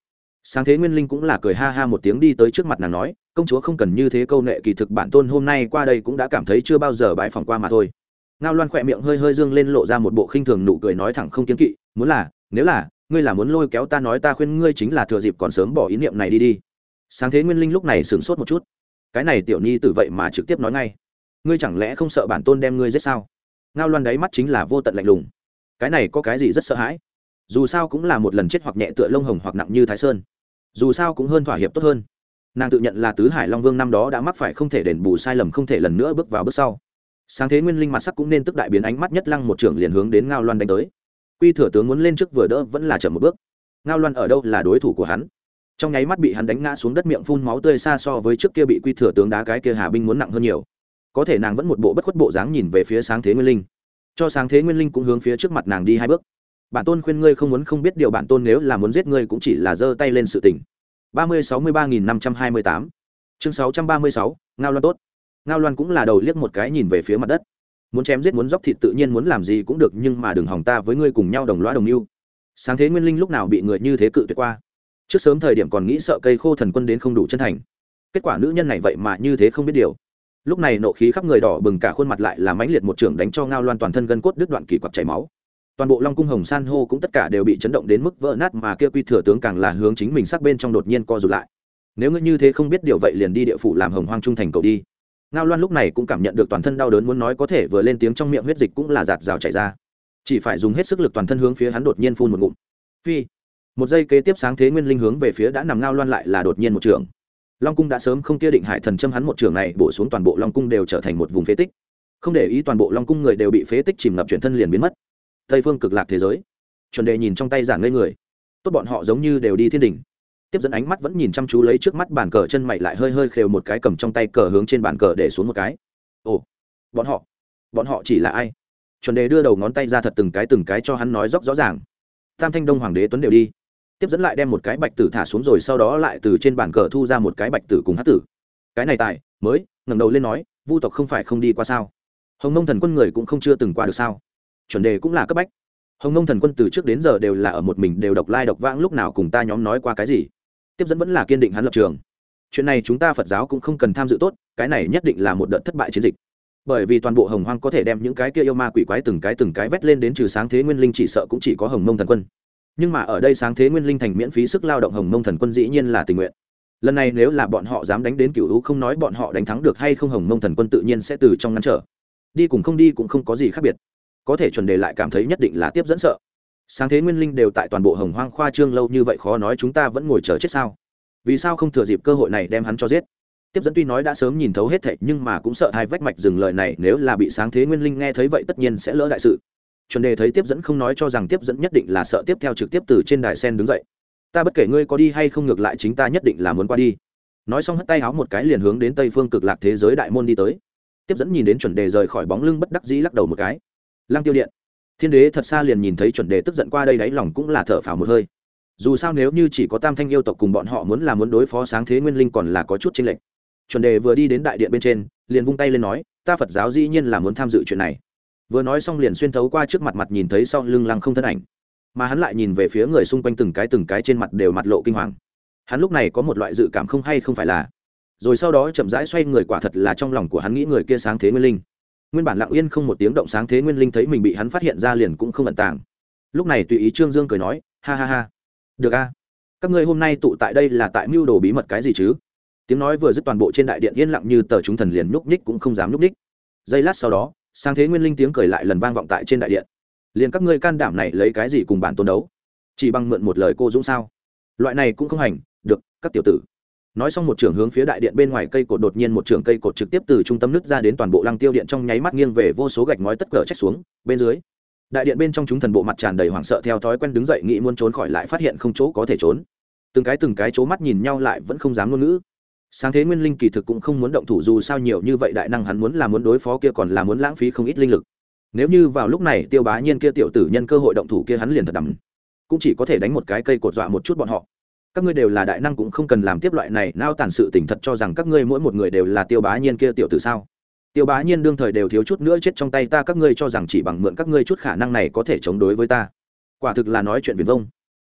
Sáng Thế Nguyên Linh cũng là cười ha ha một tiếng đi tới trước mặt nàng nói, công chúa không cần như thế câu nệ, kỳ thực bản tôn hôm nay qua đây cũng đã cảm thấy chưa bao giờ bãi phòng qua mà thôi. Ngao Loan khỏe miệng hơi hơi dương lên lộ ra một bộ khinh thường nụ cười nói thẳng không kiêng kỵ, muốn là, nếu là, ngươi là muốn lôi kéo ta nói ta khuyên ngươi chính là thừa dịp còn sớm bỏ ý niệm này đi đi. Sáng Thế Nguyên Linh lúc này sửng sốt một chút, cái này tiểu nhi tử vậy mà trực tiếp nói ngay, ngươi chẳng lẽ không sợ bản tôn đem ngươi giết sao? Ngao Loan đáy mắt chính là vô tận lạnh lùng, cái này có cái gì rất sợ hãi, dù sao cũng là một lần chết hoặc nhẹ tựa lông hồng hoặc nặng như Thái Sơn, dù sao cũng hơn thỏa hiệp tốt hơn. Nàng tự nhận là tứ hải long vương năm đó đã mắc phải không thể đền bù sai lầm, không thể lần nữa bước vào bước sau. Sáng Thế Nguyên Linh mặt sắc cũng nên tức đại biến, ánh mắt nhất lăng một trưởng liền hướng đến Ngao Loan đánh tới. Quy thừa tướng muốn lên trước vừa đỡ vẫn là chậm một bước. Ngao Loan ở đâu là đối thủ của hắn, trong nháy mắt bị hắn đánh ngã xuống đất, miệng phun máu tươi, xa so với trước kia bị Quy thừa tướng đá cái kia Hà binh muốn nặng hơn nhiều. Có thể nàng vẫn một bộ bất khuất bộ dáng nhìn về phía Sáng Thế Nguyên Linh, cho Sáng Thế Nguyên Linh cũng hướng phía trước mặt nàng đi hai bước. Bản tôn khuyên ngươi không muốn không biết điều, bản tôn nếu là muốn giết ngươi cũng chỉ là giơ tay lên sự tình. ba mươi sáu mươi ba nghìn năm trăm hai mươi tám chương sáu trăm ba mươi sáu Ngao Loan tốt. Ngao Loan cũng là đầu liếc một cái nhìn về phía mặt đất, muốn chém giết muốn dóc thịt tự nhiên muốn làm gì cũng được, nhưng mà đừng hòng ta với ngươi cùng nhau đồng lõa đồng mưu. Sáng Thế Nguyên Linh lúc nào bị người như thế cự tuyệt qua, trước sớm thời điểm còn nghĩ sợ cây khô thần quân đến không đủ chân thành, kết quả nữ nhân này vậy mà như thế không biết điều. Lúc này nộ khí khắp người đỏ bừng cả khuôn mặt, lại là mãnh liệt một trưởng đánh cho Ngao Loan toàn thân gân cốt đứt đoạn, kỳ quặc chảy máu. Toàn bộ Long cung hồng san hô cũng tất cả đều bị chấn động đến mức vỡ nát, mà kia Quy thừa tướng càng là hướng chính mình sắc bên trong đột nhiên co rụt lại. Nếu ngươi như thế không biết điều vậy liền đi địa phủ làm hồng hoang trung thành cầu đi. Ngao Loan lúc này cũng cảm nhận được toàn thân đau đớn, muốn nói có thể vừa lên tiếng trong miệng huyết dịch cũng là giạt rào chảy ra, chỉ phải dùng hết sức lực toàn thân hướng phía hắn đột nhiên phun một ngụm. Phi. Một giây kế tiếp Sáng Thế Nguyên Linh hướng về phía đã nằm Ngao Loan lại là đột nhiên một trường. Long cung đã sớm không kia định hải thần châm, hắn một trường này bổ xuống toàn bộ Long cung đều trở thành một vùng phế tích, không để ý toàn bộ Long cung người đều bị phế tích chìm ngập, chuyển thân liền biến mất. Tây phương cực lạc thế giới, chuẩn đề nhìn trong tay giản ngây người, tốt bọn họ giống như đều đi thiên đỉnh. Tiếp dẫn ánh mắt vẫn nhìn chăm chú lấy trước mắt bàn cờ, chân mày lại hơi hơi khều một cái, cầm trong tay cờ hướng trên bàn cờ để xuống một cái. Ồ, bọn họ bọn họ chỉ là ai? Chuẩn đề đưa đầu ngón tay ra thật từng cái từng cái cho hắn nói rõ rõ ràng. Tam thanh đông hoàng đế tuấn đều đi. Tiếp dẫn lại đem một cái bạch tử thả xuống, rồi sau đó lại từ trên bàn cờ thu ra một cái bạch tử cùng hắc tử. Cái này tài mới ngẩng đầu lên nói, vu tộc không phải không đi qua sao? Hồng Mông thần quân người cũng không chưa từng qua được sao? Chuẩn đề cũng là cấp bách. Hồng Mông thần quân từ trước đến giờ đều là ở một mình, đều độc lai độc vãng, lúc nào cùng ta nhóm nói qua cái gì? Tiếp dẫn vẫn là kiên định hắn lập trường. Chuyện này chúng ta Phật giáo cũng không cần tham dự tốt, cái này nhất định là một đợt thất bại chiến dịch. Bởi vì toàn bộ Hồng Hoang có thể đem những cái kia yêu ma quỷ quái từng cái từng cái vét lên đến trừ Sáng Thế Nguyên Linh chỉ sợ cũng chỉ có Hồng Mông thần quân. Nhưng mà ở đây Sáng Thế Nguyên Linh thành miễn phí sức lao động, Hồng Mông thần quân dĩ nhiên là tình nguyện. Lần này nếu là bọn họ dám đánh đến Cửu Lũ, không nói bọn họ đánh thắng được hay không, Hồng Mông thần quân tự nhiên sẽ từ trong ngăn trở. Đi cùng không đi cũng không có gì khác biệt. Có thể chuẩn đề lại cảm thấy nhất định là Tiếp dẫn sợ. Sáng Thế Nguyên Linh đều tại toàn bộ Hồng Hoang khoa trương lâu như vậy, khó nói chúng ta vẫn ngồi chờ chết sao? Vì sao không thừa dịp cơ hội này đem hắn cho giết? Tiếp dẫn tuy nói đã sớm nhìn thấu hết thảy, nhưng mà cũng sợ hai vách mạch dừng lời này nếu là bị Sáng Thế Nguyên Linh nghe thấy vậy tất nhiên sẽ lỡ đại sự. Chuẩn đề thấy Tiếp dẫn không nói, cho rằng Tiếp dẫn nhất định là sợ, tiếp theo trực tiếp từ trên đài sen đứng dậy. Ta bất kể ngươi có đi hay không, ngược lại chính ta nhất định là muốn qua đi. Nói xong hất tay háo một cái liền hướng đến Tây phương cực lạc thế giới đại môn đi tới. Tiếp dẫn nhìn đến chuẩn đề rời khỏi bóng lưng, bất đắc dĩ lắc đầu một cái. Lăng Tiêu điện, Thiên đế thật xa liền nhìn thấy chuẩn đề tức giận qua đây, đáy lòng cũng là thở phào một hơi. Dù sao nếu như chỉ có tam thanh yêu tộc cùng bọn họ muốn là muốn đối phó Sáng Thế Nguyên Linh còn là có chút chênh lệch. Chuẩn đề vừa đi đến đại điện bên trên liền vung tay lên nói, ta Phật giáo dĩ nhiên là muốn tham dự chuyện này. Vừa nói xong liền xuyên thấu qua trước mặt mặt nhìn thấy sau lưng Lăng không thân ảnh, mà hắn lại nhìn về phía người xung quanh, từng cái từng cái trên mặt đều mặt lộ kinh hoàng. Hắn lúc này có một loại dự cảm không hay không phải là, rồi sau đó chậm rãi xoay người, quả thật là trong lòng của hắn nghĩ người kia Sáng Thế Nguyên Linh. Nguyên bản lặng yên không một tiếng động Sáng Thế Nguyên Linh thấy mình bị hắn phát hiện ra liền cũng không ẩn tàng, lúc này tùy ý Trương Dương cười nói, ha ha ha, được a, các ngươi hôm nay tụ tại đây là tại mưu đồ bí mật cái gì chứ? Tiếng nói vừa dứt toàn bộ trên đại điện yên lặng như tờ, chúng thần liền nhúc nhích cũng không dám nhúc nhích. Giây lát sau đó Sáng Thế Nguyên Linh tiếng cười lại lần vang vọng tại trên đại điện, liền các ngươi can đảm này lấy cái gì cùng bản tôn đấu? Chỉ bằng mượn một lời cô dũng sao? Loại này cũng không hành được, các tiểu tử. Nói xong một trường hướng phía đại điện bên ngoài cây cột, đột nhiên một trường cây cột trực tiếp từ trung tâm nứt ra đến toàn bộ Lăng Tiêu điện, trong nháy mắt nghiêng về vô số gạch ngói tất cỡ trách xuống bên dưới. Đại điện bên trong chúng thần bộ mặt tràn đầy hoảng sợ, theo thói quen đứng dậy nghĩ muốn trốn khỏi, lại phát hiện không chỗ có thể trốn. Từng cái từng cái chố mắt nhìn nhau lại vẫn không dám ngôn ngữ. Sáng Thế Nguyên Linh kỳ thực cũng không muốn động thủ, dù sao nhiều như vậy đại năng hắn muốn là muốn đối phó kia còn là muốn lãng phí không ít linh lực. Nếu như vào lúc này Tiêu Bá Nhiên kia tiểu tử nhân cơ hội động thủ kia hắn liền thật đắm, cũng chỉ có thể đánh một cái cây cột dọa một chút bọn họ. Các ngươi đều là đại năng cũng không cần làm tiếp loại này nao tàn sự tình, thật cho rằng các ngươi mỗi một người đều là Tiêu Bá Nhiên kia tiểu tử sao? Tiêu Bá Nhiên đương thời đều thiếu chút nữa chết trong tay ta, các ngươi cho rằng chỉ bằng mượn các ngươi chút khả năng này có thể chống đối với ta? Quả thực là nói chuyện viển vông.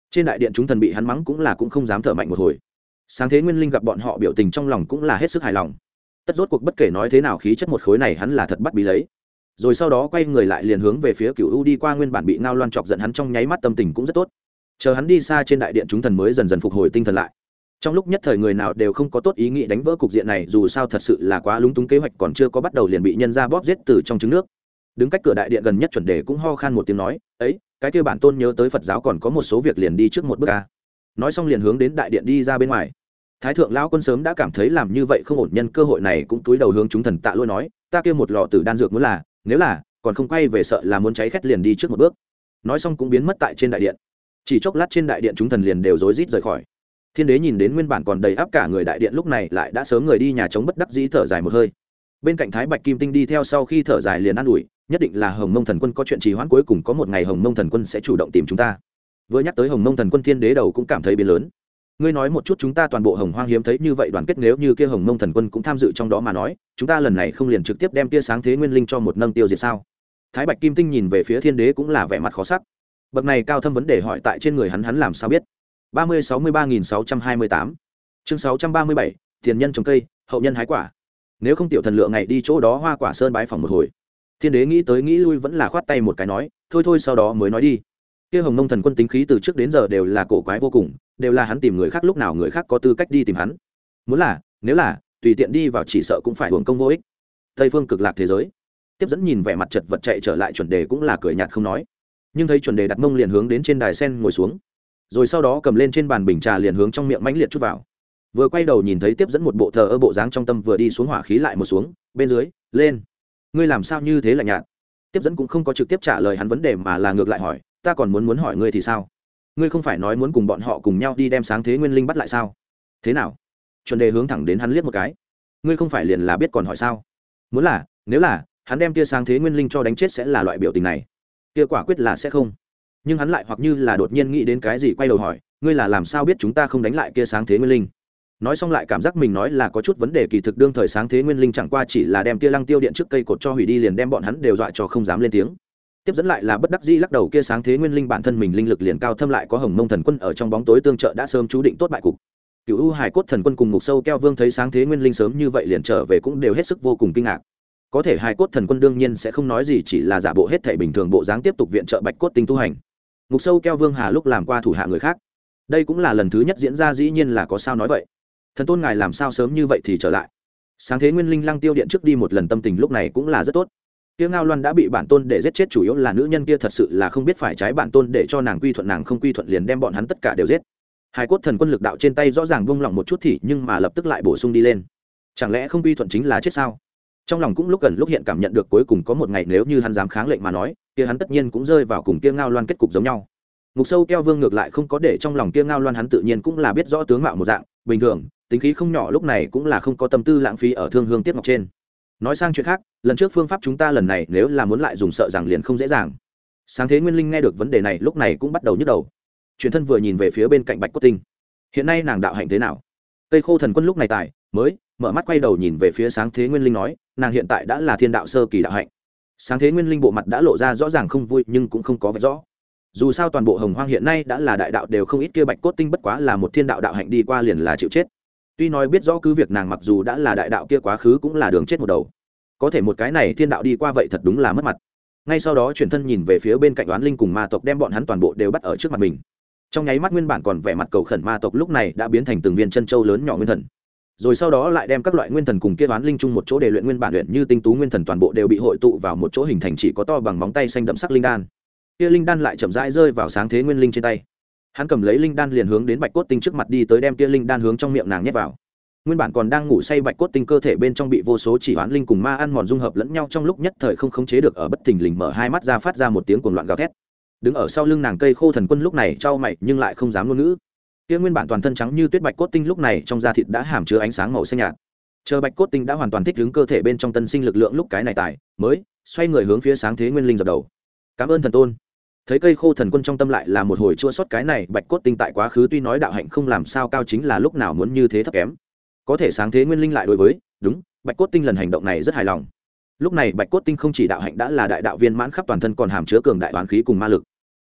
Trên đại điện chúng thần bị hắn mắng cũng là cũng không dám thở mạnh một hồi. Sáng thế nguyên linh gặp bọn họ biểu tình trong lòng cũng là hết sức hài lòng. Tất rốt cuộc bất kể nói thế nào khí chất một khối này hắn là thật bắt bí lấy. Rồi sau đó quay người lại liền hướng về phía Cửu U đi qua, nguyên bản bị Ngao Loan chọc giận hắn trong nháy mắt tâm tình cũng rất tốt. Chờ hắn đi xa trên đại điện chúng thần mới dần dần phục hồi tinh thần lại. Trong lúc nhất thời người nào đều không có tốt ý nghĩ đánh vỡ cục diện này, dù sao thật sự là quá lúng túng, kế hoạch còn chưa có bắt đầu liền bị nhân ra bóp giết từ trong trứng nước. Đứng cách cửa đại điện gần nhất chuẩn đề cũng ho khan một tiếng nói, ấy, cái kia bản tôn nhớ tới Phật giáo còn có một số việc, liền đi trước một bước a. Nói xong liền hướng đến đại điện đi ra bên ngoài. Thái thượng lão quân sớm đã cảm thấy làm như vậy không ổn, nhân cơ hội này cũng túi đầu hướng chúng thần tạ lỗi nói, ta kia một lọ tử đan dược muốn là, nếu là còn không quay về sợ là muốn cháy khét, liền đi trước một bước. Nói xong cũng biến mất tại trên đại điện. Chỉ chốc lát trên đại điện chúng thần liền đều rối rít rời khỏi. Thiên đế nhìn đến nguyên bản còn đầy áp cả người đại điện lúc này lại đã sớm người đi nhà trống, bất đắc dĩ thở dài một hơi. Bên cạnh Thái Bạch Kim Tinh đi theo sau khi thở dài liền an ủi, nhất định là Hồng Mông Thần Quân có chuyện trì hoãn, cuối cùng có một ngày Hồng Mông Thần Quân sẽ chủ động tìm chúng ta. Vừa nhắc tới Hồng Mông Thần Quân, Thiên đế đầu cũng cảm thấy biến lớn. Ngươi nói một chút, chúng ta toàn bộ Hồng Hoang hiếm thấy như vậy đoàn kết, nếu như kia Hồng Mông Thần Quân cũng tham dự trong đó mà nói, chúng ta lần này không liền trực tiếp đem kia sáng thế nguyên linh cho một nâng tiêu diệt sao? Thái Bạch Kim Tinh nhìn về phía Thiên đế cũng là vẻ mặt khó sắc. Bậc này cao thâm vấn đề hỏi tại trên người hắn, hắn làm sao biết? ba mươi sáu mươi ba nghìn sáu trăm hai mươi tám chương sáu trăm ba mươi bảy, tiền nhân trồng cây, hậu nhân hái quả. Nếu không tiểu thần lượng ngày đi chỗ đó Hoa Quả Sơn bái phỏng một hồi. Thiên đế nghĩ tới nghĩ lui vẫn là khoát tay một cái nói, thôi thôi sau đó mới nói đi. Kia Hồng Mông Thần Quân tính khí từ trước đến giờ đều là cổ quái vô cùng, đều là hắn tìm người khác lúc nào người khác có tư cách đi tìm hắn. Muốn là, nếu là tùy tiện đi vào chỉ sợ cũng phải hưởng công vô ích. Tây phương cực lạc thế giới. Tiếp dẫn nhìn vẻ mặt chật vật chạy trở lại chuẩn đề cũng là cười nhạt không nói. Nhưng thấy chuẩn đề đặt mông liền hướng đến trên đài sen ngồi xuống, rồi sau đó cầm lên trên bàn bình trà liền hướng trong miệng mãnh liệt chút vào. Vừa quay đầu nhìn thấy tiếp dẫn một bộ thờ ơ bộ dáng, trong tâm vừa đi xuống hỏa khí lại một xuống, bên dưới lên, ngươi làm sao như thế lạnh nhạt? Tiếp dẫn cũng không có trực tiếp trả lời hắn vấn đề mà là ngược lại hỏi, ta còn muốn muốn hỏi ngươi thì sao? Ngươi không phải nói muốn cùng bọn họ cùng nhau đi đem sáng thế nguyên linh bắt lại sao? Thế nào? Chuẩn đề hướng thẳng đến hắn liếc một cái, ngươi không phải liền là biết còn hỏi sao? Muốn là, nếu là hắn đem kia sáng thế nguyên linh cho đánh chết sẽ là loại biểu tình này? Kia quả quyết là sẽ không. Nhưng hắn lại hoặc như là đột nhiên nghĩ đến cái gì quay đầu hỏi, ngươi là làm sao biết chúng ta không đánh lại kia sáng thế nguyên linh? Nói xong lại cảm giác mình nói là có chút vấn đề, kỳ thực đương thời sáng thế nguyên linh chẳng qua chỉ là đem kia lăng tiêu điện trước cây cột cho hủy đi, liền đem bọn hắn đều dọa cho không dám lên tiếng. Tiếp dẫn lại là bất đắc dĩ lắc đầu, kia sáng thế nguyên linh bản thân mình linh lực liền cao thâm, lại có Hồng Mông Thần Quân ở trong bóng tối tương trợ, đã sớm chú định tốt bại cục. Cửu U Hải Cốt Thần Quân cùng Ngục Sâu Keo Vương thấy sáng thế nguyên linh sớm như vậy liền trở về cũng đều hết sức vô cùng kinh ngạc. Có thể Hải Cốt Thần Quân đương nhiên sẽ không nói gì, chỉ là giả bộ hết thảy bình thường bộ dáng tiếp tục viện trợ Bạch Cốt Tinh tu hành. Ngục Sâu Keo Vương hà lúc làm qua thủ hạ người khác, đây cũng là lần thứ nhất diễn ra, dĩ nhiên là có sao nói vậy. Thần tôn ngài làm sao sớm như vậy thì trở lại? Sáng thế nguyên linh lăng tiêu điện trước đi một lần, tâm tình lúc này cũng là rất tốt. Tiêu Ngao Loan đã bị bản tôn để giết chết, chủ yếu là nữ nhân kia thật sự là không biết phải trái, bản tôn để cho nàng quy thuận nàng không quy thuận liền đem bọn hắn tất cả đều giết. Hải Cốt Thần Quân lực đạo trên tay rõ ràng buông lỏng một chút thì nhưng mà lập tức lại bổ sung đi lên. Chẳng lẽ không quy thuận chính là chết sao? Trong lòng cũng lúc gần lúc hiện cảm nhận được cuối cùng có một ngày nếu như hắn dám kháng lệnh mà nói, kia hắn tất nhiên cũng rơi vào cùng Tiêu Ngao Loan kết cục giống nhau. Ngục Sâu Keo Vương ngược lại không có để trong lòng Tiêu Ngao Loan, hắn tự nhiên cũng là biết rõ tướng mạo một dạng bình thường, tính khí không nhỏ, lúc này cũng là không có tâm tư lãng phí ở thương hương tiếc ngọc trên. Nói sang chuyện khác, lần trước phương pháp chúng ta lần này nếu là muốn lại dùng sợ rằng liền không dễ dàng. Sáng thế nguyên linh nghe được vấn đề này lúc này cũng bắt đầu nhức đầu. Chuyển thân vừa nhìn về phía bên cạnh Bạch Cốt Tinh, hiện nay nàng đạo hạnh thế nào? Cây Khô Thần Quân lúc này tài mới mở mắt quay đầu nhìn về phía sáng thế nguyên linh nói, nàng hiện tại đã là thiên đạo sơ kỳ đạo hạnh. Sáng thế nguyên linh bộ mặt đã lộ ra rõ ràng không vui nhưng cũng không có vẻ rõ. Dù sao toàn bộ Hồng Hoang hiện nay đã là đại đạo đều không ít, kia Bạch Cốt Tinh bất quá là một thiên đạo đạo hạnh đi qua liền là chịu chết. Tuy nói biết rõ cứ việc nàng mặc dù đã là đại đạo, kia quá khứ cũng là đường chết một đầu, có thể một cái này thiên đạo đi qua vậy thật đúng là mất mặt. Ngay sau đó chuyển thân nhìn về phía bên cạnh Oán Linh cùng ma tộc, đem bọn hắn toàn bộ đều bắt ở trước mặt mình. Trong nháy mắt nguyên bản còn vẻ mặt cầu khẩn ma tộc lúc này đã biến thành từng viên chân châu lớn nhỏ nguyên thần, rồi sau đó lại đem các loại nguyên thần cùng kia Oán Linh chung một chỗ để luyện nguyên bản luyện như tinh tú nguyên thần toàn bộ đều bị hội tụ vào một chỗ, hình thành chỉ có to bằng móng tay xanh đậm sắc linh đan. Kia linh đan lại chậm rãi rơi vào sáng thế nguyên linh trên tay, hắn cầm lấy linh đan liền hướng đến Bạch Cốt Tinh trước mặt đi tới, đem kia linh đan hướng trong miệng nàng nhét vào. Nguyên bản còn đang ngủ say Bạch Cốt Tinh cơ thể bên trong bị vô số chỉ Oán Linh cùng ma ăn mòn dung hợp lẫn nhau, trong lúc nhất thời không khống chế được ở bất thình lình mở hai mắt ra, phát ra một tiếng cuồng loạn gào thét. Đứng ở sau lưng nàng Cây Khô Thần Quân lúc này chau mày nhưng lại không dám ngôn ngữ. Kia nguyên bản toàn thân trắng như tuyết Bạch Cốt Tinh lúc này trong da thịt đã hàm chứa ánh sáng màu xanh nhạt. Chờ Bạch Cốt Tinh đã hoàn toàn thích ứng cơ thể bên trong tân sinh lực lượng, lúc cái này tài mới xoay người hướng phía sáng thế nguyên linh dập đầu. Cảm ơn thần tôn. Thấy Cây Khô Thần Quân trong tâm lại là một hồi chua xót, cái này Bạch Cốt Tinh tại quá khứ tuy nói đạo hạnh không làm sao cao, chính là lúc nào muốn như thế thấp kém. Có thể sáng thế nguyên linh lại đối với đúng Bạch Cốt Tinh lần hành động này rất hài lòng. Lúc này Bạch Cốt Tinh không chỉ đạo hạnh đã là đại đạo viên mãn khắp toàn thân, còn hàm chứa cường đại oán khí cùng ma lực.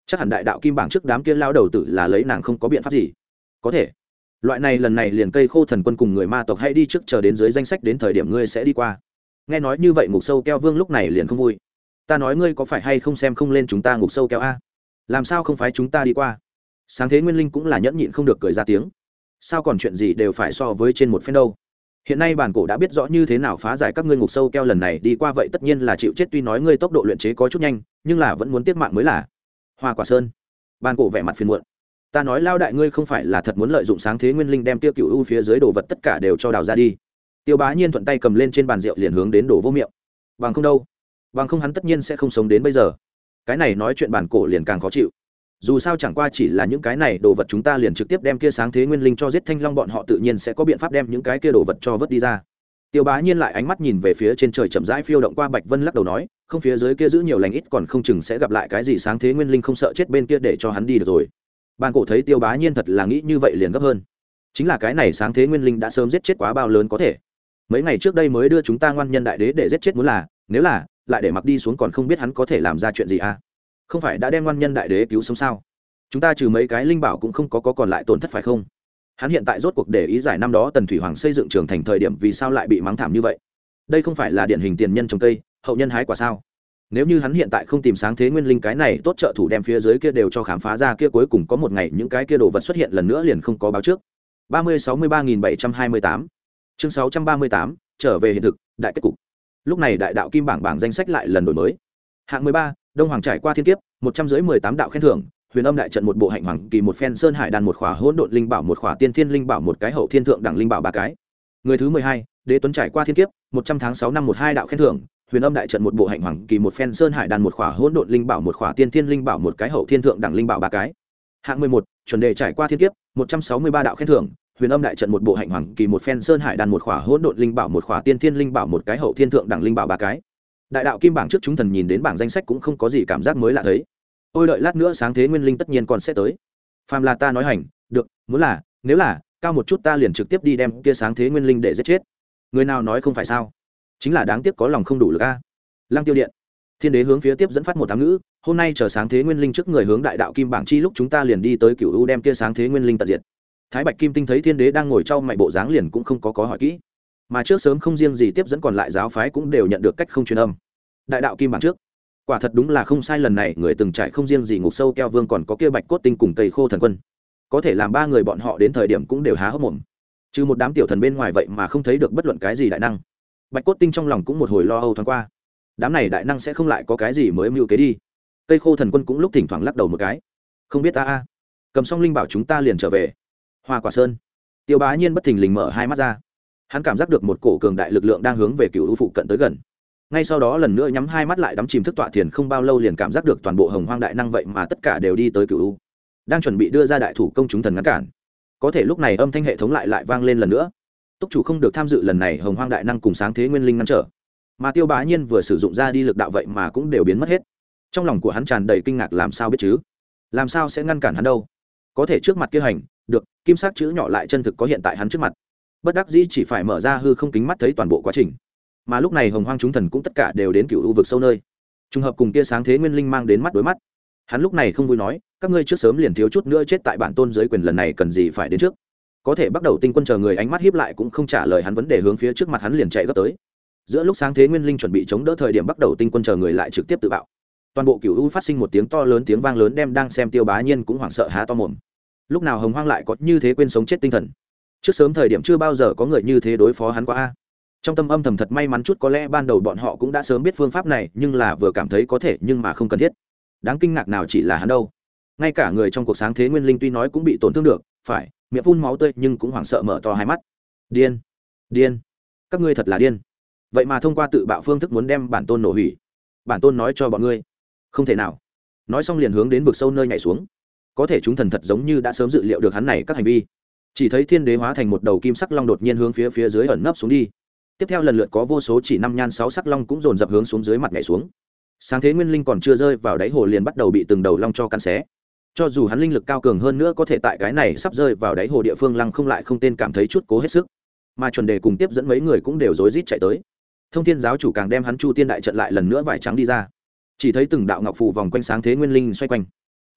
chắc hẳn đại đạo kim bảng trước đám kia lao đầu tử là lấy nàng không có biện pháp gì. Có thể loại này lần này liền cây khô thần quân cùng người ma tộc hãy đi trước, chờ đến dưới danh sách đến thời điểm ngươi sẽ đi qua. Nghe nói như vậy ngục sâu keo vương lúc này liền không vui. Ta nói ngươi có phải hay không xem không lên chúng ta ngục sâu keo a? Làm sao không phải chúng ta đi qua? Sáng thế nguyên linh cũng là nhẫn nhịn không được cười ra tiếng. Sao còn chuyện gì đều phải so với trên một phen đâu? Hiện nay bản cổ đã biết rõ như thế nào phá giải các ngươi ngục sâu keo lần này đi qua, vậy tất nhiên là chịu chết. Tuy nói ngươi tốc độ luyện chế có chút nhanh, nhưng là vẫn muốn tiếp mạng mới là. Hoa Quả Sơn. Bản cổ vẻ mặt phiền muộn. Ta nói lao đại, ngươi không phải là thật muốn lợi dụng sáng thế nguyên linh đem tiêu cựu u phía dưới đồ vật tất cả đều cho đào ra đi? Tiêu Bá Nhiên thuận tay cầm lên trên bàn rượu liền hướng đến đổ vô miệng. Bằng không đâu? Bằng không hắn tất nhiên sẽ không sống đến bây giờ. Cái này nói chuyện bản cổ liền càng khó chịu. Dù sao chẳng qua chỉ là những cái này đồ vật, chúng ta liền trực tiếp đem kia sáng thế nguyên linh cho giết Thanh Long, bọn họ tự nhiên sẽ có biện pháp đem những cái kia đồ vật cho vớt đi ra. Tiêu Bá Nhiên lại ánh mắt nhìn về phía trên trời chậm rãi phiêu động qua Bạch Vân, lắc đầu nói, không, phía dưới kia giữ nhiều lành ít, còn không chừng sẽ gặp lại cái gì sáng thế nguyên linh, không sợ chết bên kia để cho hắn đi được rồi. Bản cổ thấy Tiêu Bá Nhiên thật là nghĩ như vậy liền gấp hơn. Chính là cái này sáng thế nguyên linh đã sớm giết chết quá bao lớn có thể. Mấy ngày trước đây mới đưa chúng ta ngoan nhân đại đế để giết chết, muốn là, nếu là lại để mặc đi xuống còn không biết hắn có thể làm ra chuyện gì à? Không phải đã đem ngoan nhân đại đế cứu sống sao? Chúng ta trừ mấy cái linh bảo cũng không có, có còn lại tổn thất phải không? Hắn hiện tại rốt cuộc để ý giải năm đó Tần Thủy Hoàng xây dựng trường thành thời điểm vì sao lại bị mắng thảm như vậy? Đây không phải là điển hình tiền nhân trồng cây, hậu nhân hái quả sao? Nếu như hắn hiện tại không tìm sáng thế nguyên linh cái này tốt trợ thủ đem phía dưới kia đều cho khám phá ra, kia cuối cùng có một ngày những cái kia đồ vật xuất hiện lần nữa liền không có báo trước. ba mươi sáu mươi ba nghìn bảy trăm hai mươi tám chương sáu trăm ba mươi tám trở về hiện thực, đại kết cục. Lúc này đại đạo kim bảng bảng danh sách lại lần đổi mới. Hạng mười ba, Đông Hoàng trải qua thiên kiếp, một trăm dưới mười tám đạo khen thưởng, Huyền Âm đại trận một bộ hạnh hoàng kỳ một phen, Sơn Hải đàn một khỏa, hỗn độn linh bảo một khỏa, tiên thiên linh bảo một cái, hậu thiên thượng đẳng linh bảo ba cái. Người thứ mười hai, Đế Tuấn trải qua thiên kiếp, một trăm tháng sáu năm một hai đạo khen thưởng, Huyền Âm đại trận một bộ hạnh hoàng kỳ một phen, Sơn Hải đàn một khỏa, hỗn độn linh bảo một khỏa, tiên thiên linh bảo một cái, hậu thiên thượng đẳng linh bảo ba cái. Hạng mười một, Chuẩn Đề trải qua thiên kiếp, một trăm sáu mươi ba đạo khen thưởng, Huyền Âm đại trận một bộ hạnh hoàng kỳ một phen, Sơn Hải đàn một khỏa, hỗn độn linh bảo một khỏa, tiên thiên linh bảo một cái, hậu thiên thượng đẳng linh bảo ba cái. Đại đạo kim bảng trước chúng thần nhìn đến bảng danh sách cũng không có gì cảm giác mới lạ thấy. Ôi đợi lát nữa sáng thế nguyên linh tất nhiên còn sẽ tới. Phàm là ta nói hành, được, muốn là, nếu là cao một chút ta liền trực tiếp đi đem kia sáng thế nguyên linh để giết chết. Người nào nói không phải sao? Chính là đáng tiếc có lòng không đủ lực a. Lăng Tiêu điện. Thiên đế hướng phía tiếp dẫn phát một ám ngữ, hôm nay chờ sáng thế nguyên linh trước người hướng đại đạo kim bảng chi lúc chúng ta liền đi tới Cửu U đem kia sáng thế nguyên linh tận diệt. Thái Bạch Kim Tinh thấy thiên đế đang ngồi trong mày bộ dáng liền cũng không có có hỏi kỹ. Mà trước sớm không riêng gì tiếp dẫn, còn lại giáo phái cũng đều nhận được cách không truyền âm. Đại đạo kim bảng trước, quả thật đúng là không sai, lần này người từng trải không riêng gì ngục sâu keo vương, còn có kia Bạch Cốt Tinh cùng cây khô thần quân, có thể làm ba người bọn họ đến thời điểm cũng đều há hốc mồm. Trừ một đám tiểu thần bên ngoài vậy mà không thấy được bất luận cái gì đại năng. Bạch Cốt Tinh trong lòng cũng một hồi lo âu thoáng qua, đám này đại năng sẽ không lại có cái gì mới mưu kế đi. Cây khô thần quân cũng lúc thỉnh thoảng lắc đầu một cái, không biết ta a. Cầm xong linh bảo chúng ta liền trở về Hoa Quả Sơn. Tiêu Bá Nhiên bất thình lình mở hai mắt ra, hắn cảm giác được một cổ cường đại lực lượng đang hướng về Cửu U phụ cận tới gần. Ngay sau đó lần nữa nhắm hai mắt lại đắm chìm thức tọa thiền, không bao lâu liền cảm giác được toàn bộ hồng hoang đại năng vậy mà tất cả đều đi tới Cửu U, đang chuẩn bị đưa ra đại thủ công chúng thần ngăn cản. Có thể lúc này âm thanh hệ thống lại lại vang lên lần nữa, túc chủ không được tham dự lần này hồng hoang đại năng cùng sáng thế nguyên linh ngăn trở. Mà Tiêu Bá Nhiên vừa sử dụng ra đi lực đạo vậy mà cũng đều biến mất hết. Trong lòng của hắn tràn đầy kinh ngạc, làm sao biết chứ, làm sao sẽ ngăn cản hắn đâu? Có thể trước mặt kia hành được kim sắc chữ nhỏ lại chân thực có hiện tại hắn trước mặt. Bất đắc dĩ chỉ phải mở ra hư không kính mắt thấy toàn bộ quá trình. Mà lúc này hồng hoang chúng thần cũng tất cả đều đến Cửu U vực sâu nơi, trùng hợp cùng kia sáng thế nguyên linh mang đến mắt đối mắt. Hắn lúc này không vui nói, các ngươi trước sớm liền thiếu chút nữa chết tại bản tôn dưới quyền, lần này cần gì phải đến trước. Có thể bắt đầu tinh quân chờ người ánh mắt híp lại cũng không trả lời hắn vấn đề, hướng phía trước mặt hắn liền chạy gấp tới. Giữa lúc sáng thế nguyên linh chuẩn bị chống đỡ thời điểm, bắt đầu tinh quân chờ người lại trực tiếp tự bạo. Toàn bộ Cửu U phát sinh một tiếng to lớn tiếng vang lớn, đem đang xem Tiêu Bá Nhiên cũng hoảng sợ há to mồm. Lúc nào hồng hoang lại có như thế quên sống chết tinh thần? Trước sớm thời điểm chưa bao giờ có người như thế đối phó hắn qua a. Trong tâm âm thầm thật may mắn chút, có lẽ ban đầu bọn họ cũng đã sớm biết phương pháp này, nhưng là vừa cảm thấy có thể nhưng mà không cần thiết. Đáng kinh ngạc nào chỉ là hắn đâu, ngay cả người trong cuộc sáng thế nguyên linh tuy nói cũng bị tổn thương được, phải miệng phun máu tươi, nhưng cũng hoảng sợ mở to hai mắt. Điên, điên, các ngươi thật là điên. Vậy mà thông qua tự bạo phương thức muốn đem bản tôn nổ hủy. Bản tôn nói cho bọn ngươi, không thể nào. Nói xong liền hướng đến vực sâu nơi nhảy xuống. Có thể chúng thần thật giống như đã sớm dự liệu được hắn này các hành vi. Chỉ thấy thiên đế hóa thành một đầu kim sắc long đột nhiên hướng phía phía dưới ẩn nấp xuống đi. Tiếp theo lần lượt có vô số chỉ năm nhan sáu sắc long cũng dồn dập hướng xuống dưới mặt nhảy xuống. Sáng thế nguyên linh còn chưa rơi vào đáy hồ liền bắt đầu bị từng đầu long cho cắn xé. Cho dù hắn linh lực cao cường hơn nữa, có thể tại cái này sắp rơi vào đáy hồ địa phương lăng không lại không tên cảm thấy chút cố hết sức. Mà chuẩn đề cùng tiếp dẫn mấy người cũng đều rối rít chạy tới. Thông thiên giáo chủ càng đem hắn chu tiên đại trận lại lần nữa vải trắng đi ra. Chỉ thấy từng đạo ngọc phù vòng quanh sáng thế nguyên linh xoay quanh.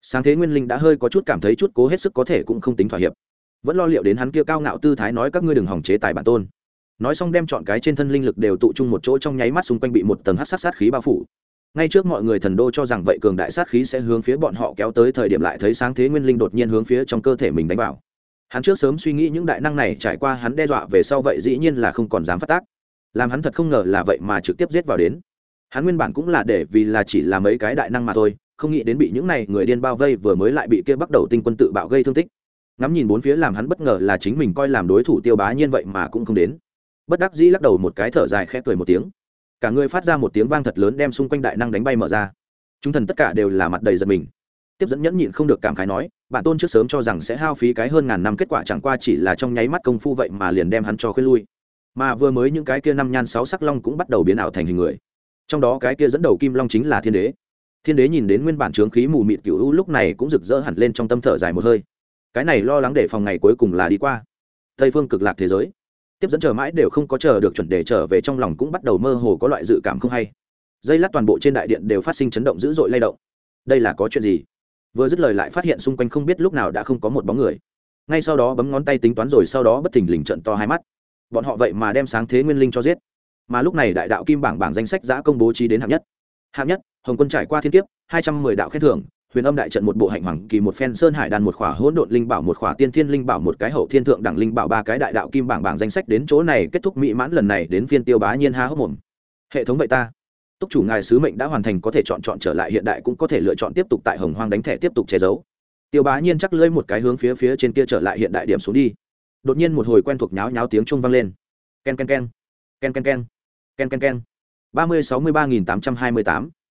Sáng thế nguyên linh đã hơi có chút cảm thấy chút cố hết sức có thể cũng không tính thỏa hiệp, vẫn lo liệu đến hắn kia cao ngạo tư thái nói các ngươi đừng hỏng chế tài bản tôn. Nói xong đem chọn cái trên thân linh lực đều tụ trung một chỗ, trong nháy mắt xung quanh bị một tầng hắc sát sát khí bao phủ. Ngay trước mọi người thần đô cho rằng vậy cường đại sát khí sẽ hướng phía bọn họ kéo tới, thời điểm lại thấy sáng thế nguyên linh đột nhiên hướng phía trong cơ thể mình đánh vào. Hắn trước sớm suy nghĩ những đại năng này trải qua hắn đe dọa về sau vậy dĩ nhiên là không còn dám phát tác, làm hắn thật không ngờ là vậy mà trực tiếp giết vào đến. Hắn nguyên bản cũng là để vì là chỉ là mấy cái đại năng mà thôi, không nghĩ đến bị những này người điên bao vây, vừa mới lại bị kia bắt đầu tinh quân tự bạo gây thương tích. Ngắm nhìn bốn phía làm hắn bất ngờ là chính mình coi làm đối thủ Tiêu Bá Nhiên vậy mà cũng không đến. Bất đắc dĩ lắc đầu một cái, thở dài khẽ cười một tiếng, cả người phát ra một tiếng vang thật lớn đem xung quanh đại năng đánh bay mở ra. Chúng thần tất cả đều là mặt đầy giận mình. Tiếp dẫn nhẫn nhịn không được cảm khái nói, bản tôn trước sớm cho rằng sẽ hao phí cái hơn ngàn năm, kết quả chẳng qua chỉ là trong nháy mắt công phu vậy mà liền đem hắn cho khuyên lui. Mà vừa mới những cái kia năm nhan sáu sắc long cũng bắt đầu biến ảo thành hình người, trong đó cái kia dẫn đầu kim long chính là thiên đế. Thiên đế nhìn đến nguyên bản trướng khí mù mịt cửu u lúc này cũng rực rỡ hẳn lên, trong tâm thở dài một hơi, cái này lo lắng để phòng ngày cuối cùng là đi qua. Tây phương cực lạc thế giới, tiếp dẫn chờ mãi đều không có chờ được chuẩn đề trở về, trong lòng cũng bắt đầu mơ hồ có loại dự cảm không hay. Dây lát toàn bộ trên đại điện đều phát sinh chấn động dữ dội lay động. Đây là có chuyện gì? Vừa dứt lời lại phát hiện xung quanh không biết lúc nào đã không có một bóng người. Ngay sau đó bấm ngón tay tính toán, rồi sau đó bất thình lình trận to hai mắt. Bọn họ vậy mà đem sáng thế nguyên linh cho giết. Mà lúc này đại đạo kim bảng bảng danh sách đã công bố trí đến hạng nhất. Hạng nhất, Hồng Quân trải qua thiên kiếp, hai trăm mười đạo khen thưởng, Huyền Âm đại trận một bộ hạnh hoàng kỳ, một phen sơn hải đan, một khỏa hỗn độn linh bảo, một khỏa tiên thiên linh bảo, một cái hậu thiên thượng đẳng linh bảo, ba cái đại đạo kim bảng bảng danh sách đến chỗ này kết thúc mỹ mãn. Lần này đến phiên Tiêu Bá Nhiên há hốc mồm. Hệ thống vậy ta, túc chủ ngài sứ mệnh đã hoàn thành, có thể chọn chọn trở lại hiện đại, cũng có thể lựa chọn tiếp tục tại Hồng Hoang đánh thẻ tiếp tục che giấu. Tiêu Bá Nhiên chắc lưỡi một cái hướng phía phía trên kia trở lại hiện đại điểm xuống đi. Đột nhiên một hồi quen thuộc nháo nháo tiếng chuông vang lên. Ken ken ken, ken ken ken, ken ken ken. ba mươi sáu mươi ba nghìn tám trăm hai mươi tám.